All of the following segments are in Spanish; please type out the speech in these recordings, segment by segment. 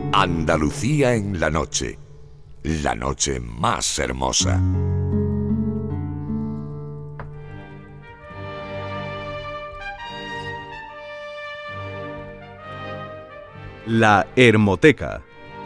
Andalucía en la noche más hermosa. La Hermoteca.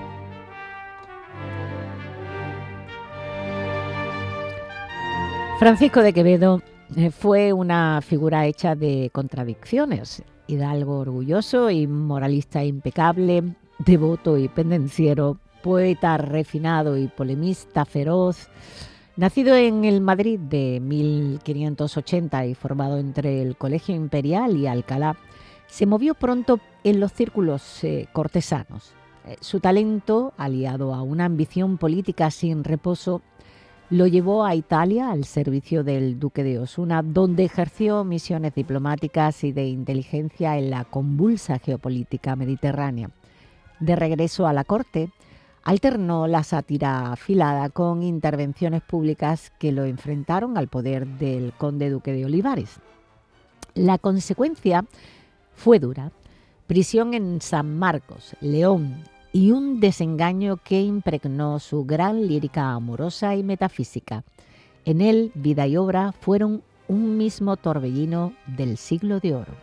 Francisco de Quevedo fue una figura hecha de contradicciones, hidalgo orgulloso y moralista impecable, devoto y pendenciero, poeta refinado y polemista feroz. Nacido en el Madrid de 1580 y formado entre el Colegio Imperial y Alcalá, se movió pronto en los círculos cortesanos. Su talento, aliado a una ambición política sin reposo, lo llevó a Italia al servicio del duque de Osuna, donde ejerció misiones diplomáticas y de inteligencia en la convulsa geopolítica mediterránea. De regreso a la corte, alternó la sátira afilada con intervenciones públicas que lo enfrentaron al poder del conde duque de Olivares. La consecuencia fue dura: prisión en San Marcos, León, y un desengaño que impregnó su gran lírica amorosa y metafísica. En él, vida y obra fueron un mismo torbellino del siglo de oro.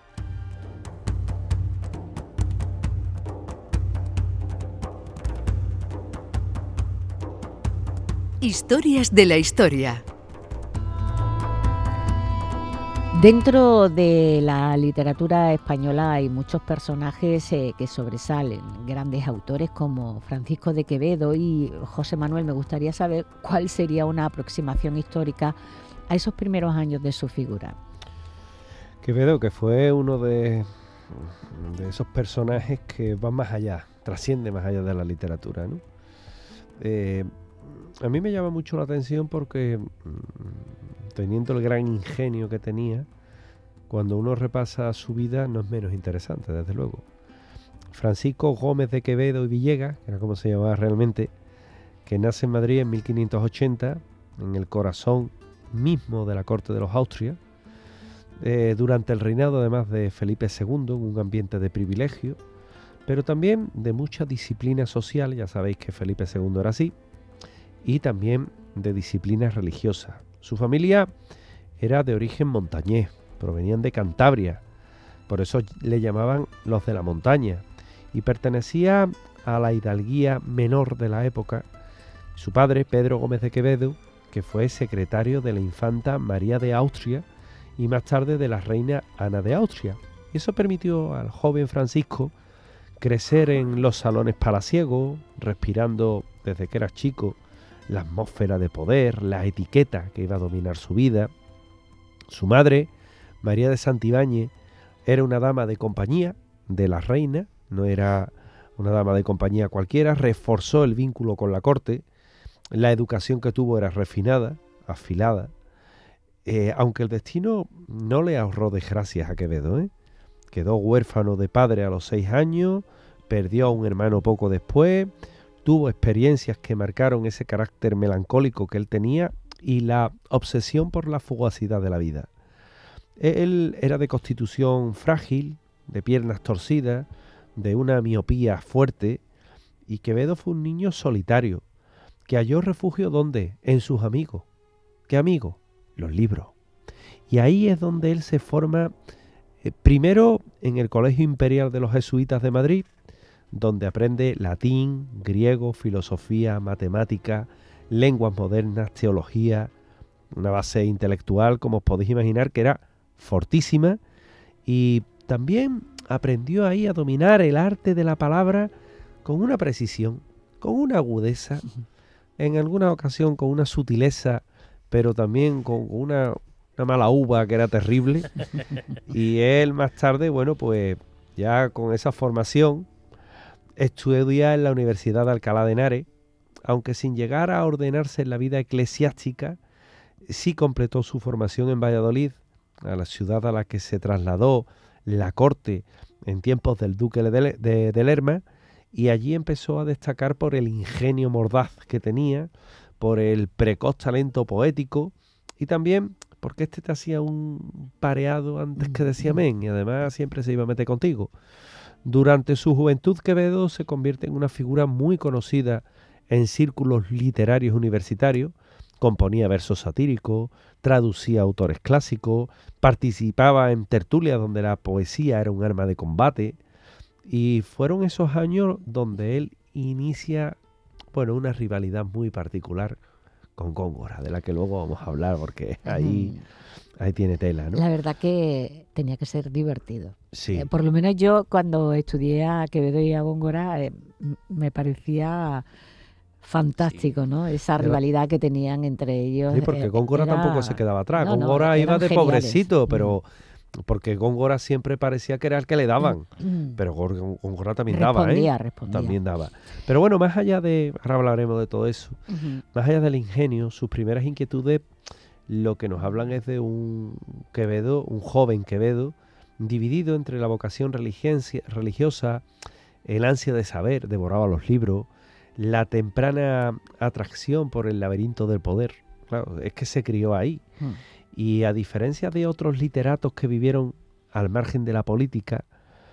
Historias de la historia. Dentro de la literatura española hay muchos personajes que sobresalen, grandes autores como Francisco de Quevedo y José Manuel. Me gustaría saber cuál sería una aproximación histórica a esos primeros años de su figura. Quevedo, que fue uno de esos personajes que van más allá, trasciende más allá de la literatura, ¿no? A mí me llama mucho la atención porque, teniendo el gran ingenio que tenía, cuando uno repasa su vida no es menos interesante, desde luego. Francisco Gómez de Quevedo y Villegas, que era como se llamaba realmente, que nace en Madrid en 1580, en el corazón mismo de la corte de los Austrias, durante el reinado además de Felipe II, en un ambiente de privilegio, pero también de mucha disciplina social. Ya sabéis que Felipe II era así, y también de disciplina religiosa. Su familia era de origen montañés, provenían de Cantabria, por eso le llamaban los de la montaña, y pertenecía a la hidalguía menor de la época. Su padre, Pedro Gómez de Quevedo, que fue secretario de la infanta María de Austria y más tarde de la reina Ana de Austria. Y eso permitió al joven Francisco crecer en los salones palaciegos, respirando desde que era chico la atmósfera de poder, la etiqueta que iba a dominar su vida. Su madre, María de Santibáñez, era una dama de compañía de la reina, no era una dama de compañía cualquiera, reforzó el vínculo con la corte. La educación que tuvo era refinada, afilada, aunque el destino no le ahorró desgracias a Quevedo, Quedó huérfano de padre a los 6 años, perdió a un hermano poco después, tuvo experiencias que marcaron ese carácter melancólico que él tenía y la obsesión por la fugacidad de la vida. Él era de constitución frágil, de piernas torcidas, de una miopía fuerte, y Quevedo fue un niño solitario, que halló refugio ¿dónde? En sus amigos. ¿Qué amigos? Los libros. Y ahí es donde él se forma, primero en el Colegio Imperial de los Jesuitas de Madrid, donde aprende latín, griego, filosofía, matemática, lenguas modernas, teología, una base intelectual, como os podéis imaginar, que era fortísima, y también aprendió ahí a dominar el arte de la palabra con una precisión, con una agudeza, en alguna ocasión con una sutileza, pero también con una mala uva que era terrible. Y él más tarde, bueno, pues ya con esa formación, estudia en la Universidad de Alcalá de Henares, aunque sin llegar a ordenarse en la vida eclesiástica, sí completó su formación en Valladolid, a la ciudad a la que se trasladó la corte en tiempos del duque de Lerma, y allí empezó a destacar por el ingenio mordaz que tenía, por el precoz talento poético, y también porque te hacía un pareado antes que decía amén, y además siempre se iba a meter contigo. Durante su juventud, Quevedo se convierte en una figura muy conocida en círculos literarios universitarios. Componía versos satíricos, traducía autores clásicos, participaba en tertulias donde la poesía era un arma de combate, y fueron esos años donde él inicia, bueno, una rivalidad muy particular con Góngora, de la que luego vamos a hablar, porque ahí tiene tela, ¿no? La verdad que tenía que ser divertido. Sí. Por lo menos yo, cuando estudié a Quevedo y a Góngora, me parecía fantástico, ¿no? Esa rivalidad que tenían entre ellos. Sí, porque Góngora tampoco se quedaba atrás. Góngora iba de geniales. pobrecito, pero porque Góngora siempre parecía que era el que le daban. Pero Góngora también respondía. También daba. Pero bueno, más allá de, ahora hablaremos de todo eso, más allá del ingenio, sus primeras inquietudes, lo que nos hablan es de un Quevedo, un joven Quevedo, dividido entre la vocación religiosa, el ansia de saber, devoraba los libros, la temprana atracción por el laberinto del poder. Claro, es que se crió ahí. Y a diferencia de otros literatos que vivieron al margen de la política,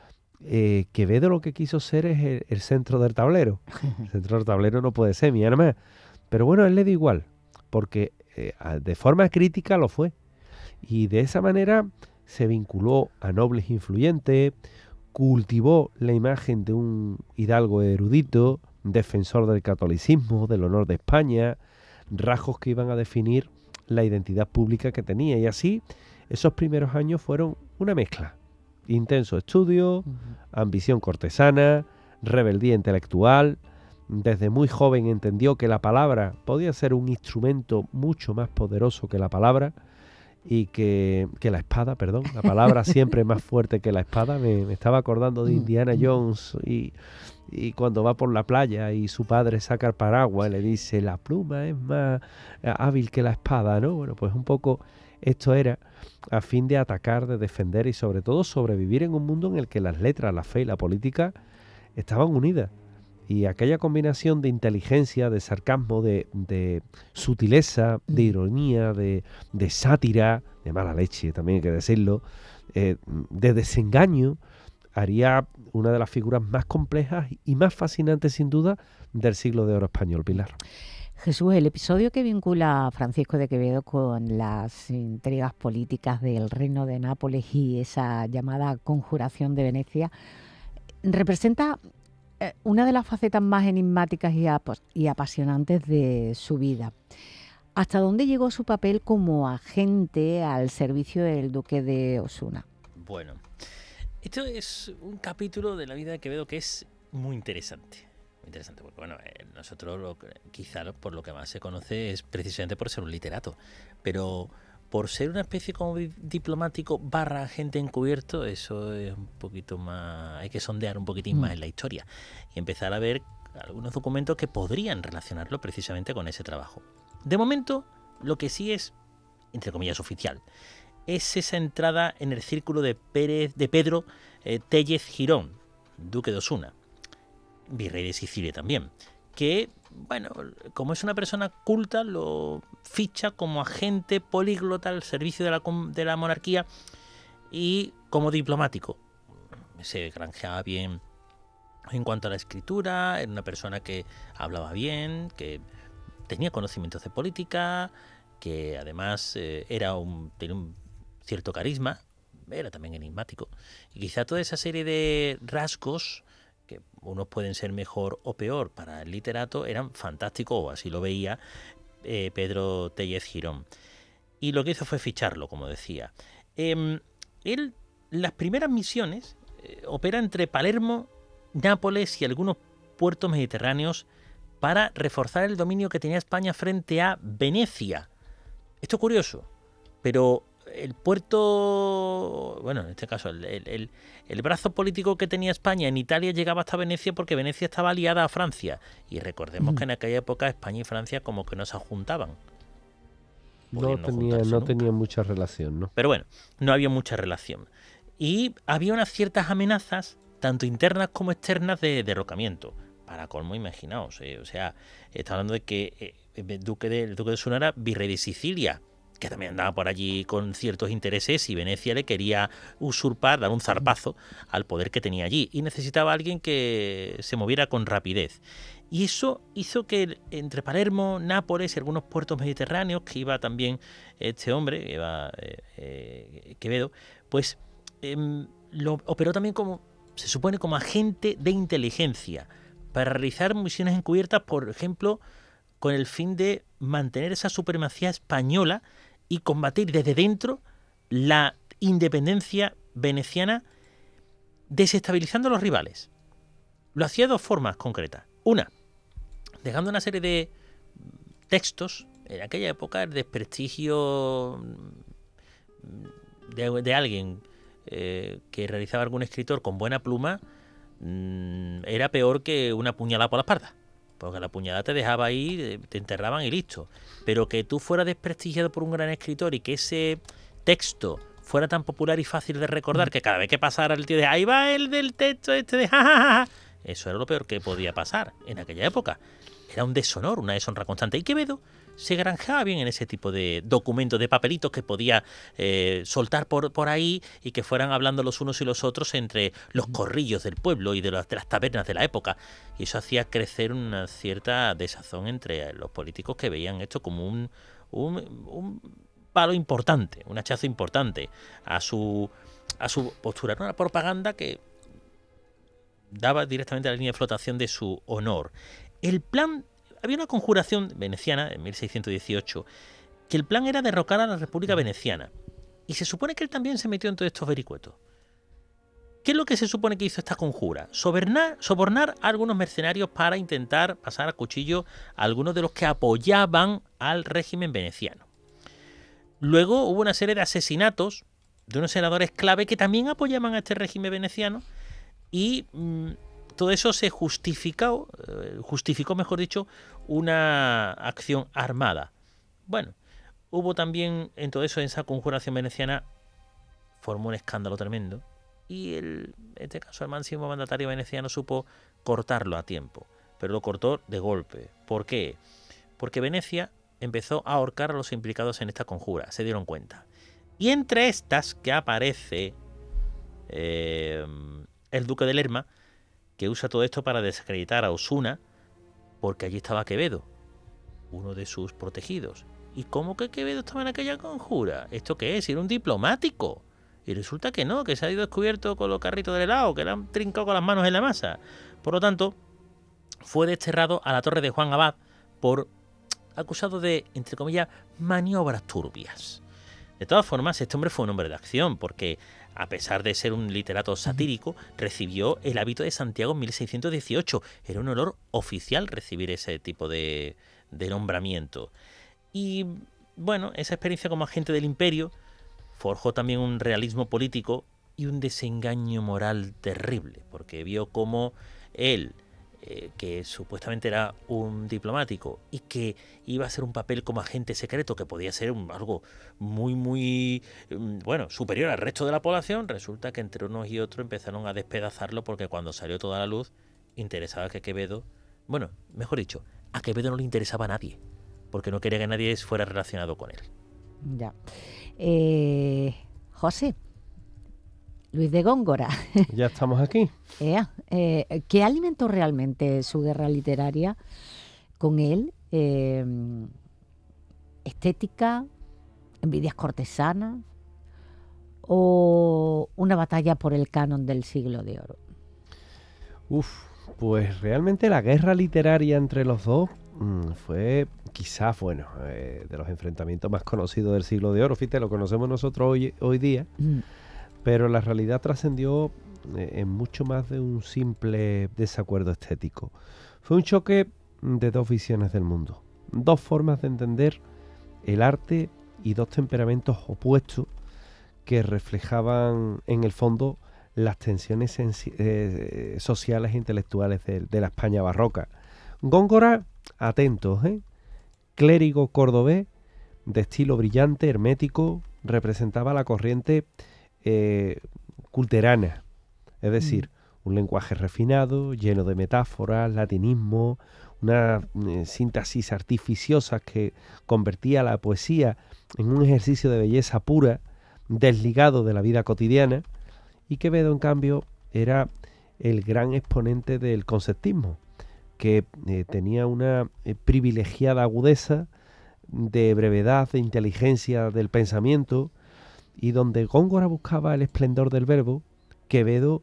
Quevedo lo que quiso ser es el centro del tablero. El centro del tablero no puede ser, mi hermano. Pero bueno, a él le da igual, porque de forma crítica lo fue. Y de esa manera se vinculó a nobles influyentes, cultivó la imagen de un hidalgo erudito, defensor del catolicismo, del honor de España, rasgos que iban a definir la identidad pública que tenía. Y así, esos primeros años fueron una mezcla. Intenso estudio, ambición cortesana, rebeldía intelectual. Desde muy joven entendió que la palabra podía ser un instrumento mucho más poderoso que la palabra, y que la espada, perdón, la palabra siempre es más fuerte que la espada. Me estaba acordando de Indiana Jones y cuando va por la playa y su padre saca el paraguas y le dice, la pluma es más hábil que la espada, ¿no? Bueno, pues un poco esto era a fin de atacar, de defender y sobre todo sobrevivir en un mundo en el que las letras, la fe y la política estaban unidas. Y aquella combinación de inteligencia, de sarcasmo, de sutileza, de ironía, de sátira, de mala leche, también hay que decirlo, de desengaño, haría una de las figuras más complejas y más fascinantes, sin duda, del siglo de oro español, Pilar. Jesús, el episodio que vincula a Francisco de Quevedo con las intrigas políticas del Reino de Nápoles y esa llamada conjuración de Venecia representa una de las facetas más enigmáticas y apasionantes de su vida. ¿Hasta dónde llegó su papel como agente al servicio del duque de Osuna? Bueno, esto es un capítulo de la vida de Quevedo que es muy interesante. Muy interesante porque, bueno, nosotros quizá por lo que más se conoce es precisamente por ser un literato, pero por ser una especie como diplomático / agente encubierto, eso es un poquito más, hay que sondear un poquitín más en la historia y empezar a ver algunos documentos que podrían relacionarlo precisamente con ese trabajo. De momento, lo que sí es, entre comillas, oficial, es esa entrada en el círculo de Pedro Téllez Girón, duque de Osuna, virrey de Sicilia también, que, bueno, como es una persona culta, lo ficha como agente políglota al servicio de la monarquía y como diplomático. Se granjeaba bien en cuanto a la escritura, era una persona que hablaba bien, que tenía conocimientos de política, que además tenía un cierto carisma, era también enigmático. Y quizá toda esa serie de rasgos, que unos pueden ser mejor o peor para el literato, eran fantásticos, o así lo veía Pedro Téllez Girón. Y lo que hizo fue ficharlo, como decía. Él, las primeras misiones, opera entre Palermo, Nápoles y algunos puertos mediterráneos para reforzar el dominio que tenía España frente a Venecia. Esto es curioso, pero el puerto, bueno, en este caso, el brazo político que tenía España en Italia llegaba hasta Venecia porque Venecia estaba aliada a Francia. Y recordemos que en aquella época España y Francia como que no se juntaban. No tenían mucha relación, ¿no? Pero bueno, no había mucha relación. Y había unas ciertas amenazas, tanto internas como externas, de derrocamiento. Para colmo, imaginaos. O sea, está hablando de que el duque de Osuna era virrey de Sicilia, que también andaba por allí con ciertos intereses, y Venecia le quería usurpar, dar un zarpazo al poder que tenía allí, y necesitaba a alguien que se moviera con rapidez. Y eso hizo que entre Palermo, Nápoles y algunos puertos mediterráneos, que iba también este hombre, que iba Quevedo, pues lo operó también como, se supone, como agente de inteligencia para realizar misiones encubiertas, por ejemplo, con el fin de mantener esa supremacía española y combatir desde dentro la independencia veneciana, desestabilizando a los rivales. Lo hacía de dos formas concretas. Una, dejando una serie de textos. En aquella época el desprestigio de alguien que realizaba algún escritor con buena pluma era peor que una puñalada por la espalda, porque la puñalada te dejaba ahí, te enterraban y listo. Pero que tú fueras desprestigiado por un gran escritor y que ese texto fuera tan popular y fácil de recordar que cada vez que pasara el tío de ahí va el del texto este de jajaja, eso era lo peor que podía pasar en aquella época. Era un deshonor, una deshonra constante. Y Quevedo se granjeaba bien en ese tipo de documentos, de papelitos que podía soltar por ahí y que fueran hablando los unos y los otros entre los corrillos del pueblo y de las tabernas de la época. Y eso hacía crecer una cierta desazón entre los políticos, que veían esto como un palo importante, un hachazo importante a su postura. Una propaganda que daba directamente a la línea de flotación de su honor. El plan, había una conjuración veneciana en 1618, que el plan era derrocar a la República Veneciana. Y se supone que él también se metió en todos estos vericuetos. ¿Qué es lo que se supone que hizo esta conjura? Sobornar a algunos mercenarios para intentar pasar a cuchillo a algunos de los que apoyaban al régimen veneciano. Luego hubo una serie de asesinatos de unos senadores clave que también apoyaban a este régimen veneciano, y todo eso se justificó, mejor dicho, una acción armada. Bueno, hubo también en todo eso, en esa conjuración veneciana, formó un escándalo tremendo, y en este caso el máximo mandatario veneciano supo cortarlo a tiempo, pero lo cortó de golpe. ¿Por qué? Porque Venecia empezó a ahorcar a los implicados en esta conjura, se dieron cuenta. Y entre estas que aparece el duque de Lerma, que usa todo esto para desacreditar a Osuna, porque allí estaba Quevedo, uno de sus protegidos. ¿Y cómo que Quevedo estaba en aquella conjura? ¿Esto qué es? Era un diplomático. Y resulta que no, que se ha ido descubierto con los carritos del helado, que le han trincado con las manos en la masa. Por lo tanto, fue desterrado a la torre de Juan Abad por acusado de, entre comillas, maniobras turbias. De todas formas, este hombre fue un hombre de acción, porque a pesar de ser un literato satírico, recibió el hábito de Santiago en 1618. Era un honor oficial recibir ese tipo de nombramiento. Y bueno, esa experiencia como agente del imperio forjó también un realismo político y un desengaño moral terrible, porque vio cómo él, que supuestamente era un diplomático y que iba a hacer un papel como agente secreto, que podía ser algo muy superior al resto de la población, resulta que entre unos y otros empezaron a despedazarlo, porque cuando salió toda la luz interesaba que Quevedo, mejor dicho, a Quevedo no le interesaba a nadie, porque no quería que nadie fuera relacionado con él. Ya. José, Luis de Góngora. Ya estamos aquí. ¿Qué alimentó realmente su guerra literaria con él? ¿Estética? ¿Envidias cortesanas? ¿O una batalla por el canon del Siglo de Oro? Pues realmente la guerra literaria entre los dos fue quizás, de los enfrentamientos más conocidos del Siglo de Oro. Fíjate, lo conocemos nosotros hoy día. Pero la realidad trascendió en mucho más de un simple desacuerdo estético. Fue un choque de dos visiones del mundo, dos formas de entender el arte y dos temperamentos opuestos que reflejaban en el fondo las tensiones sociales e intelectuales de la España barroca. Góngora, atentos, clérigo cordobés de estilo brillante, hermético, representaba la corriente culterana, es decir, un lenguaje refinado, lleno de metáforas, latinismo, una síntesis artificiosa que convertía la poesía en un ejercicio de belleza pura, desligado de la vida cotidiana, y Quevedo, en cambio, era el gran exponente del conceptismo, que tenía una privilegiada agudeza de brevedad, de inteligencia del pensamiento, y donde Góngora buscaba el esplendor del verbo, Quevedo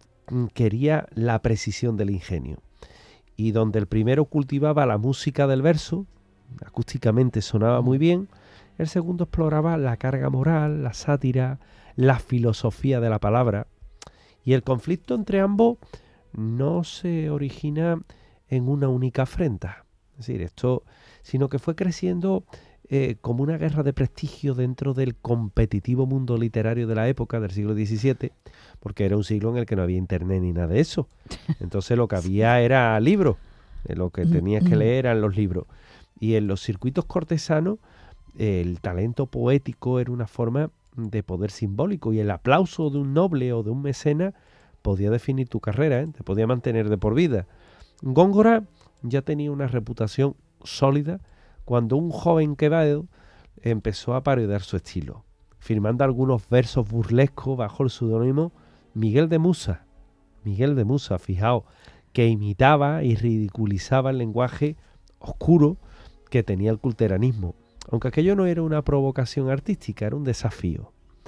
quería la precisión del ingenio. Y donde el primero cultivaba la música del verso, acústicamente sonaba muy bien, el segundo exploraba la carga moral, la sátira, la filosofía de la palabra. Y el conflicto entre ambos no se origina en una única afrenta, es decir, sino que fue creciendo como una guerra de prestigio dentro del competitivo mundo literario de la época, del siglo XVII, porque era un siglo en el que no había internet ni nada de eso. Entonces lo que había era libros, lo que tenías que leer eran los libros. Y en los circuitos cortesanos el talento poético era una forma de poder simbólico, y el aplauso de un noble o de un mecena podía definir tu carrera, te podía mantener de por vida. Góngora ya tenía una reputación sólida cuando un joven Quevedo empezó a parodiar su estilo, firmando algunos versos burlescos bajo el seudónimo Miguel de Musa. Miguel de Musa, fijaos, que imitaba y ridiculizaba el lenguaje oscuro que tenía el culteranismo, aunque aquello no era una provocación artística, era un desafío.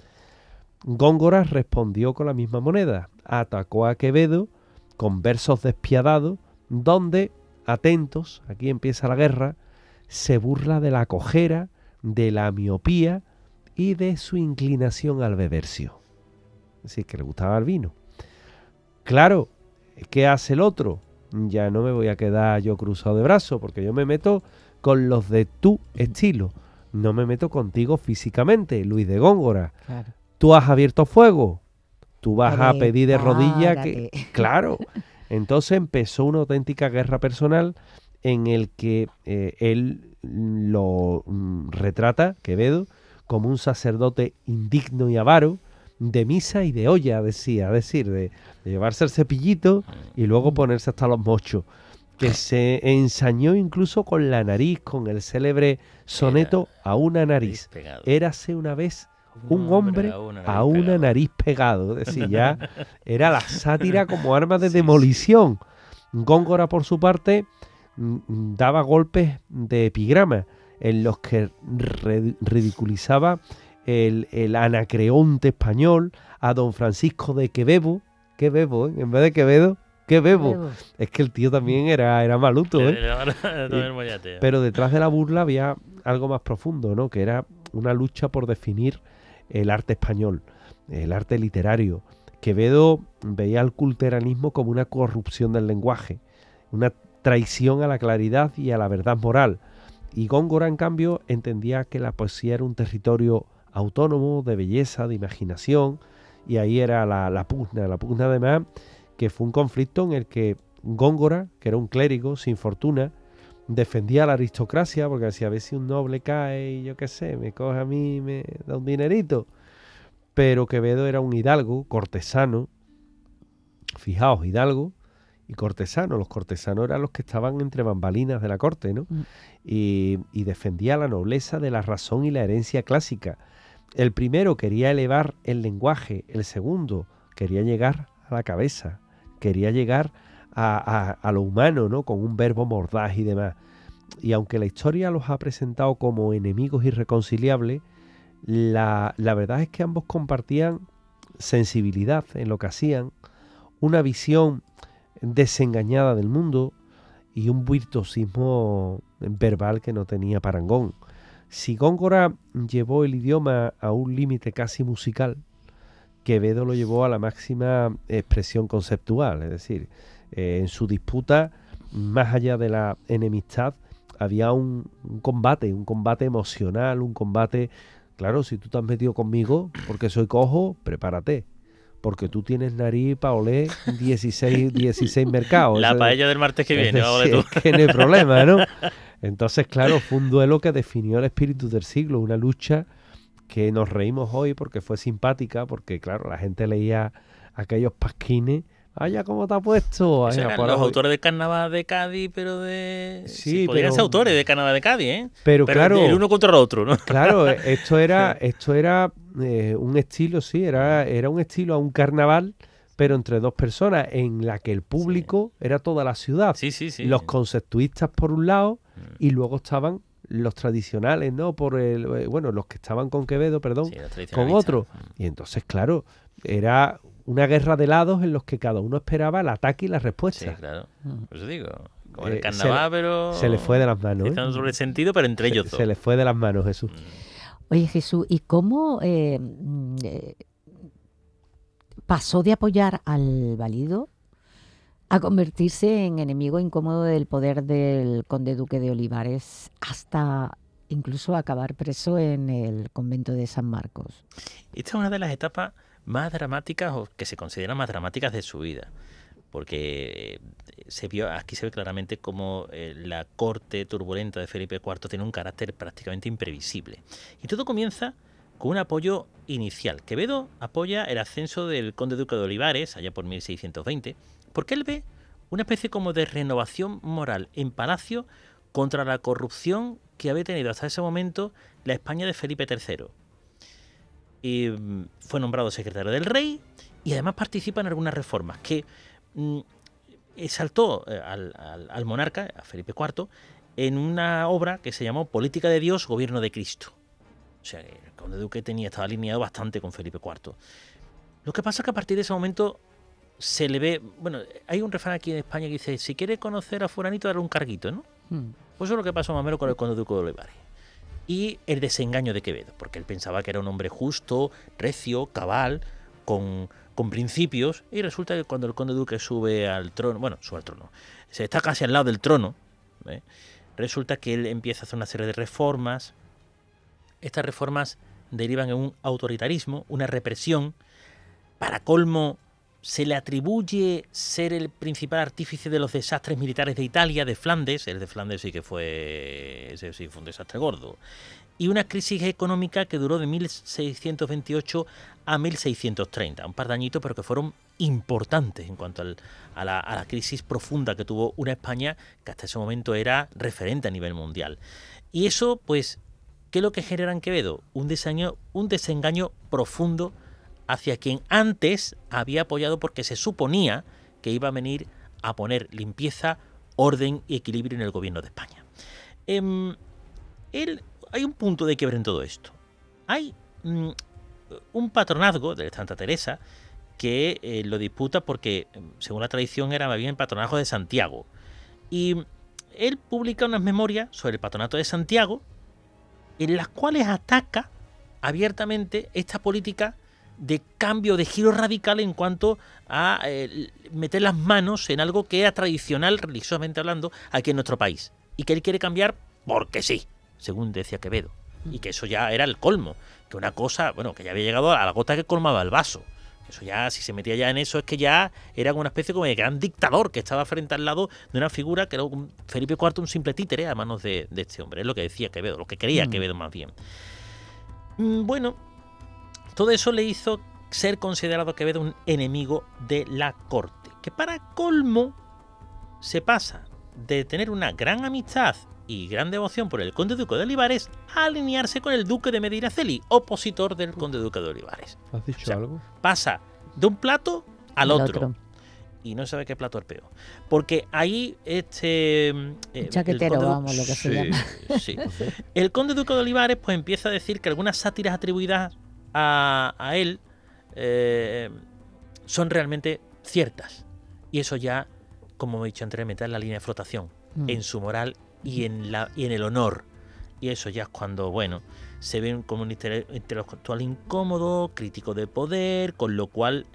Góngora respondió con la misma moneda, atacó a Quevedo con versos despiadados, donde, atentos, aquí empieza la guerra, se burla de la cojera, de la miopía y de su inclinación al bebercio. Es decir, que le gustaba el vino. Claro, ¿qué hace el otro? Ya no me voy a quedar yo cruzado de brazos, porque yo me meto con los de tu estilo. No me meto contigo físicamente, Luis de Góngora. Claro. Tú has abierto fuego. Tú vas a pedir de rodillas que... Claro. Entonces empezó una auténtica guerra personal en el que él lo retrata, Quevedo, como un sacerdote indigno y avaro, de misa y de olla, decía, es decir, de llevarse el cepillito y luego ponerse hasta los mochos, que se ensañó incluso con la nariz, con el célebre soneto A una nariz. Érase una vez un hombre a una nariz pegado, es decir, ya era la sátira como arma de demolición. Góngora, por su parte, daba golpes de epigrama en los que ridiculizaba el Anacreonte español, a don Francisco de Quevedo, en vez de Quevedo, ¿qué bebo? Es que el tío también era maluto, ¿eh? Pero detrás de la burla había algo más profundo, ¿no? Que era una lucha por definir el arte español, el arte literario. Quevedo veía al culteranismo como una corrupción del lenguaje, una traición a la claridad y a la verdad moral. Y Góngora, en cambio, entendía que la poesía era un territorio autónomo, de belleza, de imaginación, y ahí era la pugna además, que fue un conflicto en el que Góngora, que era un clérigo sin fortuna, defendía a la aristocracia, porque decía, a ver si un noble cae y yo qué sé, me coge a mí y me da un dinerito. Pero Quevedo era un hidalgo, cortesano, fijaos, hidalgo y cortesano. Los cortesanos eran los que estaban entre bambalinas de la corte, ¿no? Y defendía la nobleza de la razón y la herencia clásica. El primero quería elevar el lenguaje, el segundo quería llegar a la cabeza, quería llegar a lo humano, ¿no? Con un verbo mordaz y demás. Y aunque la historia los ha presentado como enemigos irreconciliables, la verdad es que ambos compartían sensibilidad en lo que hacían, una visión desengañada del mundo y un virtuosismo verbal que no tenía parangón. Si Góngora llevó el idioma a un límite casi musical, Quevedo lo llevó a la máxima expresión conceptual, es decir, en su disputa, más allá de la enemistad, había un combate emocional, un combate, claro, si tú te has metido conmigo porque soy cojo, prepárate, porque tú tienes nariz para oler 16 mercados. La paella del martes que viene, es que no hay problema, ¿no? Entonces, claro, fue un duelo que definió el espíritu del siglo, una lucha que nos reímos hoy porque fue simpática, porque claro, la gente leía aquellos pasquines, allá cómo te ha puesto. Eso Allá eran por los abajo. autores de Carnaval de Cádiz, pero de... Sí, podrían pero- ser autores de Carnaval de Cádiz, ¿eh? Pero claro, el uno contra el otro, ¿no? claro, esto era un estilo, sí, era un estilo a un carnaval, pero entre dos personas, en la que el público era toda la ciudad. Sí, sí, sí. Los conceptuistas por un lado Mm. y luego estaban los tradicionales, ¿no? Los que estaban con Quevedo, perdón, Sí, los con tradicionalistas. otro. Y entonces, claro, era una guerra de lados en los que cada uno esperaba el ataque y la Sí, respuesta. claro. Mm. Por eso digo, como el Se carnaval, pero... Se le fue de las manos. Están sobre el sentido, pero entre ellos dos. Se le fue de las manos, Jesús. Oye, Jesús, ¿y cómo pasó de apoyar al valido a convertirse en enemigo incómodo del poder del conde duque de Olivares hasta incluso acabar preso en el convento de San Marcos? Esta es una de las etapas más dramáticas, o que se consideran más dramáticas de su vida, porque aquí se ve claramente cómo la corte turbulenta de Felipe IV tiene un carácter prácticamente imprevisible. Y todo comienza con un apoyo inicial. Quevedo apoya el ascenso del conde duque de Olivares, allá por 1620, porque él ve una especie como de renovación moral en Palacio contra la corrupción que había tenido hasta ese momento la España de Felipe III. Y fue nombrado secretario del rey y además participa en algunas reformas que exaltó al monarca, a Felipe IV, en una obra que se llamó Política de Dios, Gobierno de Cristo. O sea, el conde duque estaba alineado bastante con Felipe IV. Lo que pasa es que a partir de ese momento se le ve... Bueno, hay un refrán aquí en España que dice, si quieres conocer a fulanito, dale un carguito, ¿no? Pues eso es lo que pasó más o menos con el conde duque de Olivares. Y el desengaño de Quevedo, porque él pensaba que era un hombre justo, recio, cabal, con principios, y resulta que cuando el conde duque sube al trono, se está casi al lado del trono, ¿eh? Resulta que él empieza a hacer una serie de reformas. Estas reformas derivan en un autoritarismo, una represión. Para colmo, se le atribuye ser el principal artífice de los desastres militares de Italia, de Flandes. El de Flandes sí que fue un desastre gordo. Y una crisis económica que duró de 1628 a 1630. Un par de añitos, pero que fueron importantes en cuanto a la crisis profunda que tuvo una España que hasta ese momento era referente a nivel mundial. Y eso, pues, ¿qué es lo que genera en Quevedo? Un desengaño profundo hacia quien antes había apoyado porque se suponía que iba a venir a poner limpieza, orden y equilibrio en el gobierno de España. Hay un punto de quiebre en todo esto. Hay un patronazgo de Santa Teresa que lo disputa porque, según la tradición, era más bien el patronazgo de Santiago. Y él publica unas memorias sobre el patronato de Santiago en las cuales ataca abiertamente esta política de cambio, de giro radical en cuanto a meter las manos en algo que era tradicional, religiosamente hablando, aquí en nuestro país. Y que él quiere cambiar porque sí, según decía Quevedo. Y que eso ya era el colmo. Que una cosa, que ya había llegado a la gota que colmaba el vaso. Eso ya, si se metía ya en eso, es que ya era una especie como de gran dictador que estaba frente al lado de una figura que era Felipe IV, un simple títere a manos de este hombre. Es lo que decía Quevedo, lo que creía Quevedo más bien. Todo eso le hizo ser considerado Quevedo un enemigo de la corte, que para colmo se pasa de tener una gran amistad y gran devoción por el conde duque de Olivares a alinearse con el duque de Medinaceli, opositor del conde duque de Olivares. ¿Has dicho O sea, algo? Pasa de un plato al otro. Y no sabe qué plato es peor. Porque ahí chaquetero, lo que se llama. Sí. El conde duque de Olivares pues empieza a decir que algunas sátiras atribuidas a él son realmente ciertas. Y eso ya, como he dicho anteriormente, es la línea de flotación en su moral y en el honor. Y eso ya es cuando, se ve como un intelectual incómodo, crítico de poder, con lo cual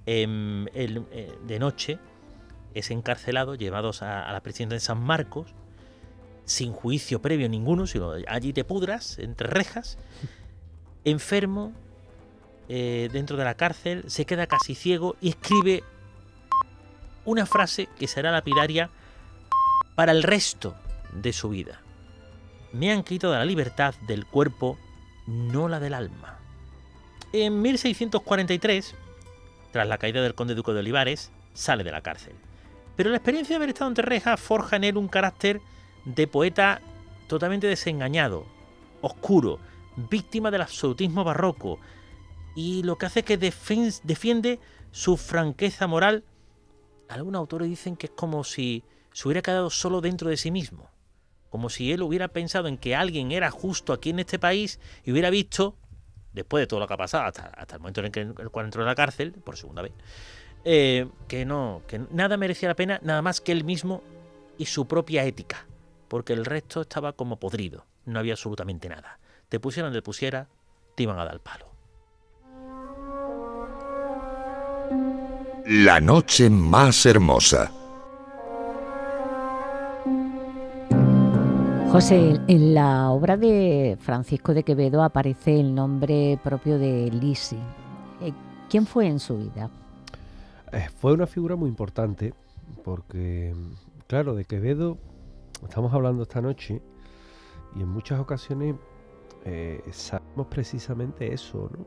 de noche es encarcelado, llevados a la prisión de San Marcos, sin juicio previo ninguno, sino allí te pudras, entre rejas, enfermo, dentro de la cárcel, se queda casi ciego y escribe una frase que será lapidaria para el resto de su vida. Me han quitado la libertad del cuerpo, no la del alma. En 1643, tras la caída del conde duque de Olivares, sale de la cárcel. Pero la experiencia de haber estado entre rejas forja en él un carácter de poeta totalmente desengañado, oscuro, víctima del absolutismo barroco, y lo que hace es que defiende su franqueza moral. Algunos autores dicen que es como si se hubiera quedado solo dentro de sí mismo, como si él hubiera pensado en que alguien era justo aquí en este país y hubiera visto, después de todo lo que ha pasado, hasta el momento en el cual entró en la cárcel, por segunda vez, que nada merecía la pena, nada más que él mismo y su propia ética, porque el resto estaba como podrido, no había absolutamente nada. Te pusieran donde pusiera, te iban a dar el palo. La noche más hermosa. José, en la obra de Francisco de Quevedo aparece el nombre propio de Lisi. ¿Quién fue en su vida? Fue una figura muy importante porque, claro, de Quevedo estamos hablando esta noche y en muchas ocasiones sabemos precisamente eso, ¿no?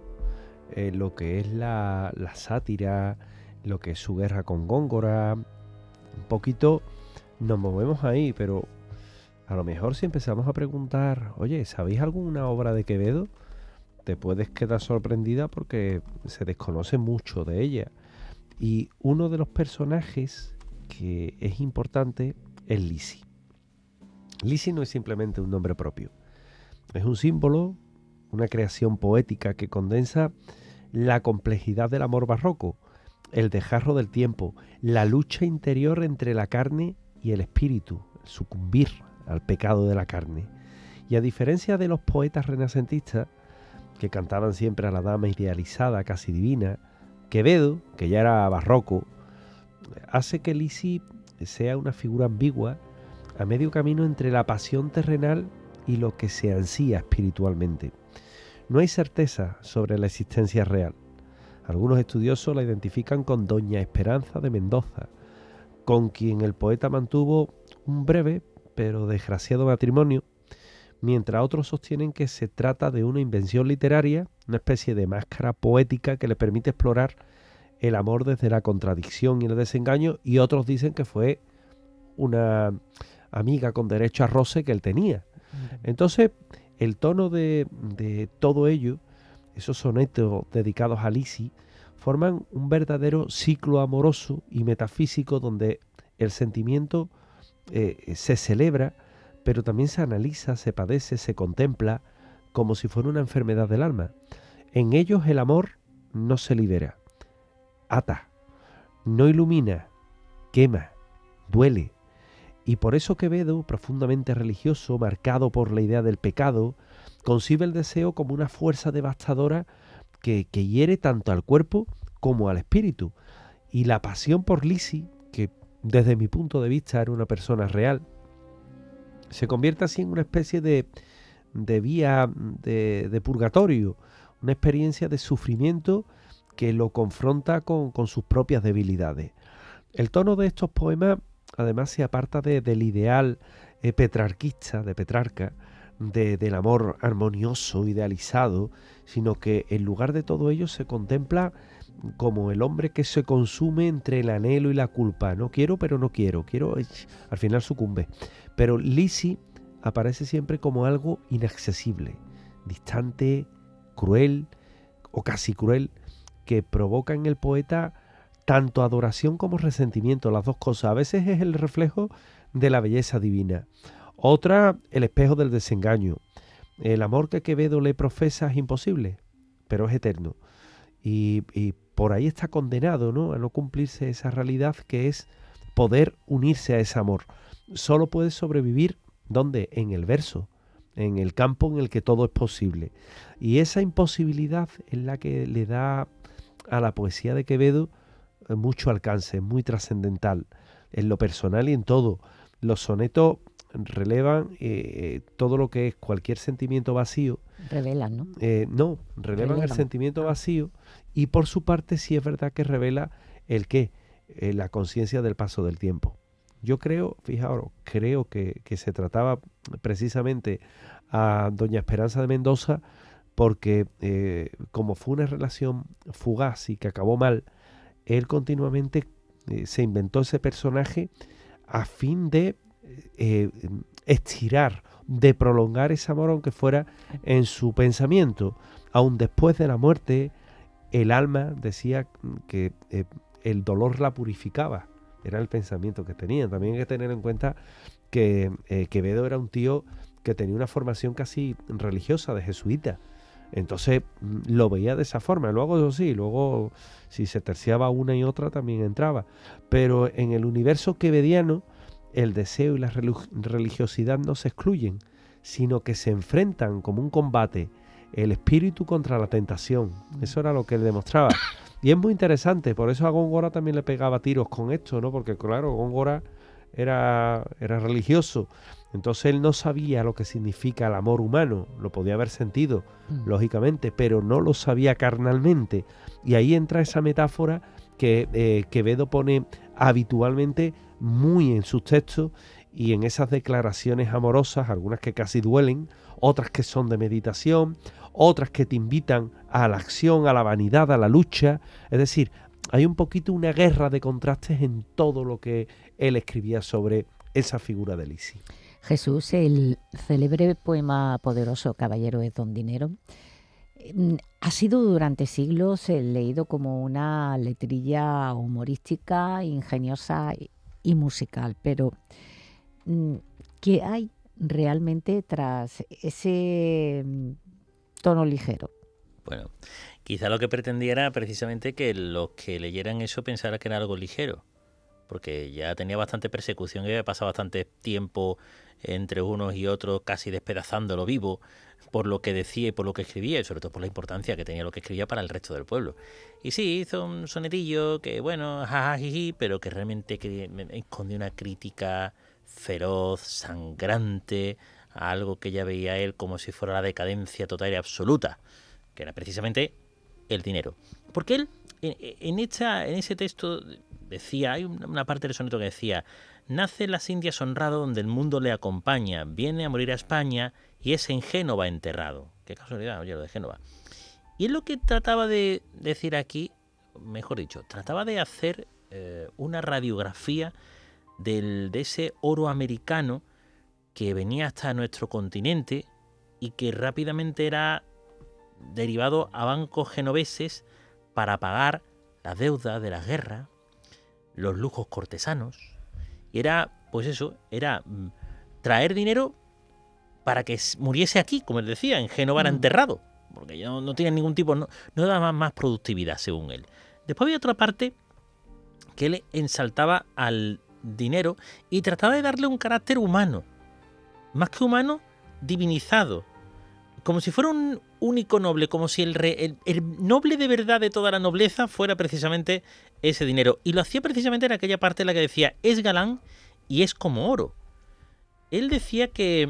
Lo que es la sátira, lo que es su guerra con Góngora. Un poquito nos movemos ahí, pero a lo mejor si empezamos a preguntar, oye, ¿sabéis alguna obra de Quevedo? Te puedes quedar sorprendida porque se desconoce mucho de ella. Y uno de los personajes que es importante es Lisi. Lisi no es simplemente un nombre propio. Es un símbolo, una creación poética que condensa la complejidad del amor barroco, el desgarro del tiempo, la lucha interior entre la carne y el espíritu, el sucumbir al pecado de la carne. Y a diferencia de los poetas renacentistas, que cantaban siempre a la dama idealizada, casi divina, Quevedo, que ya era barroco, hace que Lisi sea una figura ambigua, a medio camino entre la pasión terrenal y lo que se ansía espiritualmente. No hay certeza sobre la existencia real. Algunos estudiosos la identifican con Doña Esperanza de Mendoza, con quien el poeta mantuvo un breve pero desgraciado matrimonio, mientras otros sostienen que se trata de una invención literaria, una especie de máscara poética que le permite explorar el amor desde la contradicción y el desengaño, y otros dicen que fue una amiga con derecho a roce que él tenía. Entonces, el tono de todo ello, esos sonetos dedicados a Lisi, forman un verdadero ciclo amoroso y metafísico donde el sentimiento se celebra, pero también se analiza, se padece, se contempla como si fuera una enfermedad del alma. En ellos el amor no se libera, ata, no ilumina, quema, duele. Y por eso Quevedo, profundamente religioso, marcado por la idea del pecado, concibe el deseo como una fuerza devastadora que hiere tanto al cuerpo como al espíritu. Y la pasión por Lisi, que desde mi punto de vista era una persona real, se convierte así en una especie de vía de purgatorio, una experiencia de sufrimiento que lo confronta con sus propias debilidades. El tono de estos poemas además se aparta del ideal petrarquista, de Petrarca, del amor armonioso, idealizado, sino que en lugar de todo ello se contempla como el hombre que se consume entre el anhelo y la culpa. No quiero, pero no quiero. Quiero, al final sucumbe. Pero Lisi aparece siempre como algo inaccesible, distante, cruel o casi cruel, que provoca en el poeta tanto adoración como resentimiento, las dos cosas. A veces es el reflejo de la belleza divina. Otra, el espejo del desengaño. El amor que Quevedo le profesa es imposible, pero es eterno. Y por ahí está condenado, ¿no?, a no cumplirse esa realidad que es poder unirse a ese amor. Solo puede sobrevivir, ¿dónde? En el verso, en el campo en el que todo es posible. Y esa imposibilidad es la que le da a la poesía de Quevedo mucho alcance, muy trascendental, en lo personal y en todo. Los sonetos relevan todo lo que es cualquier sentimiento vacío. Revelan, ¿no? No, relevan el sentimiento vacío, y por su parte sí es verdad que revela el qué, la conciencia del paso del tiempo. Yo creo, fijaos, creo que se trataba precisamente a Doña Esperanza de Mendoza porque como fue una relación fugaz y que acabó mal, él continuamente se inventó ese personaje a fin de estirar, de prolongar ese amor aunque fuera en su pensamiento. Aún después de la muerte, el alma decía que el dolor la purificaba. Era el pensamiento que tenía. También hay que tener en cuenta que Quevedo era un tío que tenía una formación casi religiosa de jesuita. Entonces lo veía de esa forma. Luego, eso sí, luego si se terciaba una y otra también entraba. Pero en el universo quevediano el deseo y la religiosidad no se excluyen, sino que se enfrentan como un combate, el espíritu contra la tentación. Eso era lo que él demostraba. Y es muy interesante, por eso a Góngora también le pegaba tiros con esto, ¿no? Porque claro, Góngora era religioso. Entonces él no sabía lo que significa el amor humano, lo podía haber sentido, lógicamente, pero no lo sabía carnalmente. Y ahí entra esa metáfora que Quevedo pone habitualmente muy en sus textos y en esas declaraciones amorosas, algunas que casi duelen, otras que son de meditación, otras que te invitan a la acción, a la vanidad, a la lucha. Es decir, hay un poquito una guerra de contrastes en todo lo que él escribía sobre esa figura de Lisi. Jesús, el célebre poema poderoso Caballero es don dinero ha sido durante siglos leído como una letrilla humorística, ingeniosa y musical, pero ¿qué hay realmente tras ese tono ligero? Bueno, quizá lo que pretendía era precisamente que los que leyeran eso pensaran que era algo ligero, porque ya tenía bastante persecución y había pasado bastante tiempo entre unos y otros casi despedazándolo vivo por lo que decía y por lo que escribía, y sobre todo por la importancia que tenía lo que escribía para el resto del pueblo. Y sí, hizo un sonetillo que, bueno, jajajiji, pero que realmente escondía una crítica feroz, sangrante, a algo que ya veía él como si fuera la decadencia total y absoluta, que era precisamente el dinero. Porque él, en ese texto decía, hay una parte del soneto que decía: nace en las Indias honrado donde el mundo le acompaña, viene a morir a España y es en Génova enterrado. Qué casualidad, oye, lo de Génova. Y es lo que trataba de decir aquí, mejor dicho, trataba de hacer una radiografía de ese oro americano que venía hasta nuestro continente y que rápidamente era derivado a bancos genoveses para pagar las deudas de la guerra, los lujos cortesanos. Y era, pues eso, era traer dinero para que muriese aquí, como él decía, en Génova era enterrado, porque ya no tenía ningún tipo, no daba más productividad, según él. Después había otra parte que él ensaltaba al dinero y trataba de darle un carácter humano, más que humano, divinizado, como si fuera un único noble, como si el noble de verdad de toda la nobleza fuera precisamente ese dinero. Y lo hacía precisamente en aquella parte en la que decía, es galán y es como oro. Él decía que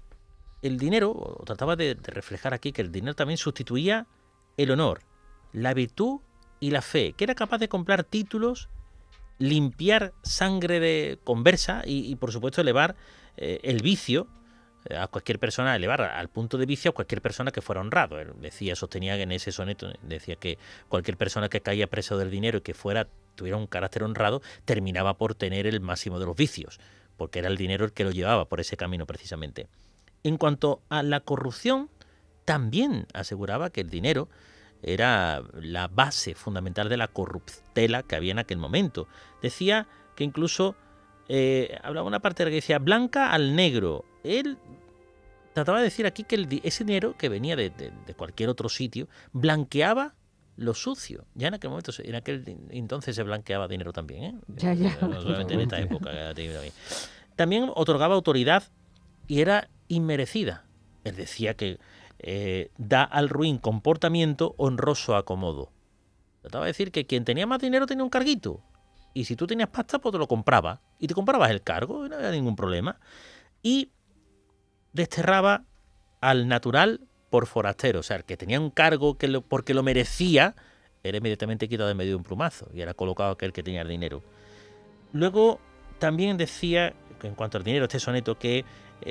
el dinero, o trataba de reflejar aquí, que el dinero también sustituía el honor, la virtud y la fe, que era capaz de comprar títulos, limpiar sangre de conversa y por supuesto elevar el vicio a cualquier persona, elevar al punto de vicio a cualquier persona que fuera honrado. Él decía, sostenía en ese soneto, decía que cualquier persona que caía preso del dinero y que tuviera un carácter honrado, terminaba por tener el máximo de los vicios, porque era el dinero el que lo llevaba por ese camino precisamente. En cuanto a la corrupción, también aseguraba que el dinero era la base fundamental de la corruptela que había en aquel momento. Decía que incluso hablaba una parte de la que decía blanca al negro. Él trataba de decir aquí que ese dinero que venía de cualquier otro sitio blanqueaba lo sucio. Ya en aquel momento, en aquel entonces se blanqueaba dinero también, ¿eh? Ya. No solamente en esta época. También otorgaba autoridad y era inmerecida. Él decía que da al ruin comportamiento honroso acomodo. Trataba de decir que quien tenía más dinero tenía un carguito. Y si tú tenías pasta, pues te lo comprabas. Y te comprabas el cargo, y no había ningún problema. Y desterraba al natural por forastero. O sea, el que tenía un cargo porque lo merecía, era inmediatamente quitado de medio de un plumazo. Y era colocado aquel que tenía el dinero. Luego también decía, en cuanto al dinero, este soneto, que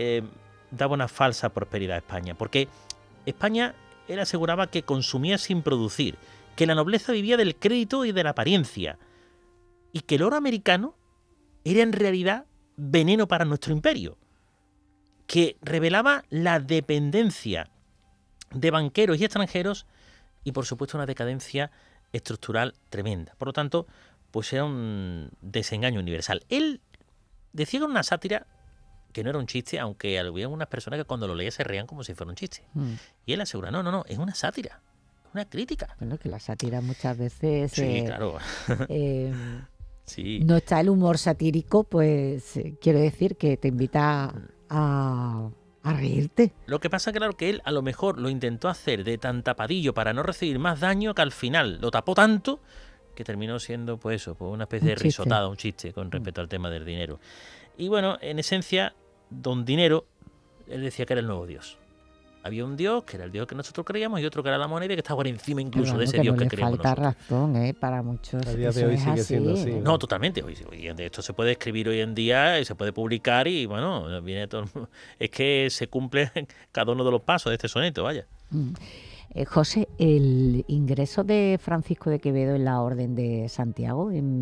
daba una falsa prosperidad a España. Porque España, él aseguraba que consumía sin producir, que la nobleza vivía del crédito y de la apariencia. y que el oro americano era en realidad veneno para nuestro imperio, que revelaba la dependencia de banqueros y extranjeros y, por supuesto, una decadencia estructural tremenda. Por lo tanto, pues era un desengaño universal. Él decía que era una sátira, que no era un chiste, aunque había unas personas que cuando lo leían se reían como si fuera un chiste. Y él asegura, no, es una sátira, es una crítica. Bueno, que la sátira muchas veces... Sí, claro. Sí. No está el humor satírico, pues quiero decir que te invita a reírte. Lo que pasa, claro, que él a lo mejor lo intentó hacer de tan tapadillo para no recibir más daño, que al final lo tapó tanto que terminó siendo, pues eso, pues una especie de risotada, un chiste con respecto al tema del dinero. Y bueno, en esencia, don Dinero, él decía que era el nuevo Dios. Había un Dios, que era el Dios que nosotros creíamos, y otro que era la moneda, y que estaba por encima incluso de ese Dios que creíamos nosotros. nosotros. Falta razón, para muchos. A día de hoy sigue siendo así. No, totalmente. Esto se puede escribir hoy en día, y se puede publicar, y bueno, viene todo. Es que se cumple cada uno de los pasos de este soneto, vaya. José, el ingreso de Francisco de Quevedo en la Orden de Santiago en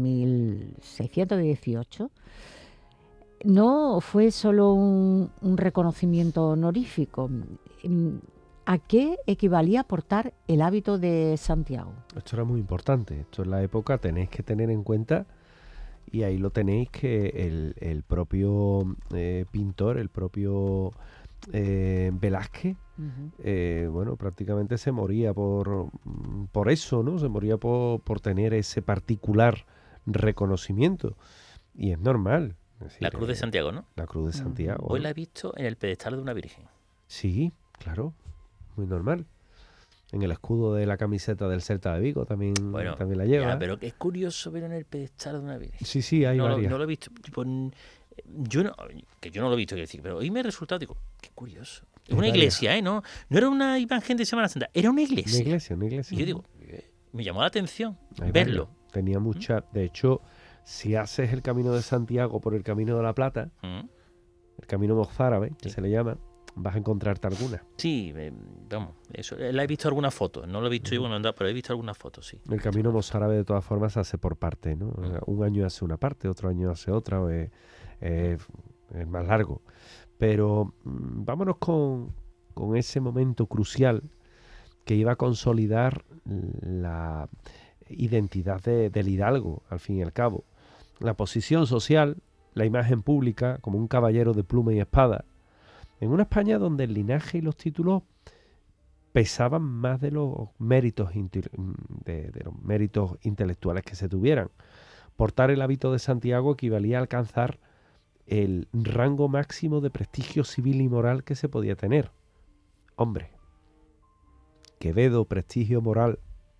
1618 no fue solo un reconocimiento honorífico. ¿A qué equivalía portar el hábito de Santiago? Esto era muy importante. Esto en la época tenéis que tener en cuenta, y ahí lo tenéis, que el propio pintor, el propio Velázquez, bueno, prácticamente se moría por eso, ¿no? Se moría por tener ese particular reconocimiento. Y es normal. Es decir, la Cruz de Santiago, ¿no? La Cruz de Santiago. Hoy la he visto en el pedestal de una virgen. Sí, claro. Muy normal. En el escudo de la camiseta del Celta de Vigo también la lleva. Ya, pero es curioso ver en el pedestal de una virgen. Sí, hay varias. No lo he visto. Yo no lo he visto, quiero decir, pero hoy me ha resultado, digo, qué curioso. Es una iglesia, No era una imagen de Semana Santa, era una iglesia. Una iglesia. Y yo digo, me llamó la atención hay verlo. Varias. Tenía mucha. De hecho, si haces el Camino de Santiago por el Camino de la Plata, el Camino Mozárabe, que se le llama, vas a encontrarte algunas. Sí, vamos, eso, la he visto algunas fotos, no lo he visto yo cuando andaba, pero he visto algunas fotos, sí. El Camino Mozárabe, de todas formas, se hace por parte, ¿no? Un año hace una parte, otro año hace otra, es más largo. Pero vámonos con ese momento crucial que iba a consolidar la identidad del hidalgo, al fin y al cabo. La posición social, la imagen pública como un caballero de pluma y espada, en una España donde el linaje y los títulos pesaban más de los méritos intelectuales que se tuvieran. Portar el hábito de Santiago equivalía a alcanzar el rango máximo de prestigio civil y moral que se podía tener. Hombre, Quevedo, prestigio moral.